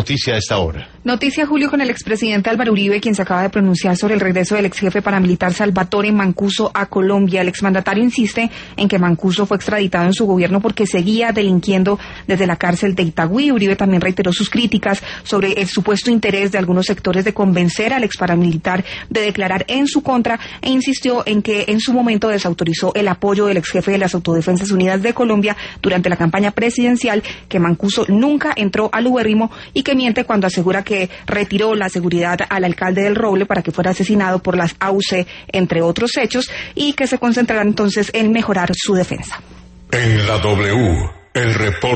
Noticia a esta hora. Noticia, Julio, con el expresidente Álvaro Uribe, quien se acaba de pronunciar sobre el regreso del exjefe paramilitar Salvatore Mancuso a Colombia. El exmandatario insiste en que Mancuso fue extraditado en su gobierno porque seguía delinquiendo desde la cárcel de Itagüí. Uribe también reiteró sus críticas sobre el supuesto interés de algunos sectores de convencer al exparamilitar de declarar en su contra e insistió en que en su momento desautorizó el apoyo del exjefe de las Autodefensas Unidas de Colombia durante la campaña presidencial, que Mancuso nunca entró al ubérrimo y que miente cuando asegura que retiró la seguridad al alcalde del Roble para que fuera asesinado por las AUC, entre otros hechos, y que se concentrará entonces en mejorar su defensa. En la W, el reporte.